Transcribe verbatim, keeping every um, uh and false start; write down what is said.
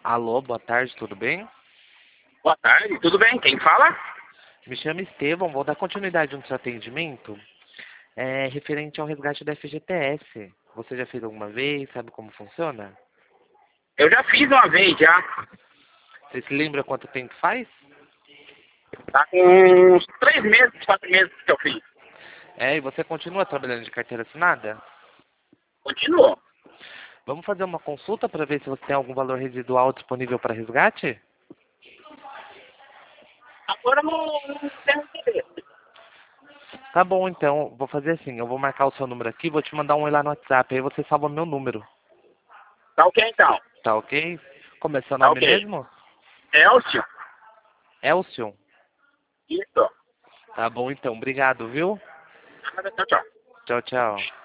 Alô, boa tarde, tudo bem? Boa tarde, tudo bem? Quem fala? Me chamo Estevão, vou dar continuidade no seu atendimento. É referente ao resgate da F G T S. Você já fez alguma vez? Sabe como funciona? Eu já fiz uma vez já. Você se lembra quanto tempo faz? Tá com uns três meses, quatro meses que eu fiz. É, e você continua trabalhando de carteira assinada? Continuou. Vamos fazer uma consulta para ver se você tem algum valor residual disponível para resgate? Agora não, não tem interesse. Tá bom, então. Vou fazer assim. Eu vou marcar o seu número aqui, vou te mandar um oi lá no WhatsApp. Aí você salva meu número. Tá ok então. Tá ok? Como é seu Tá nome ok. mesmo? Elcio. Elcio. Isso. Tá bom, então. Obrigado, viu? Tchau, tchau. Tchau, tchau.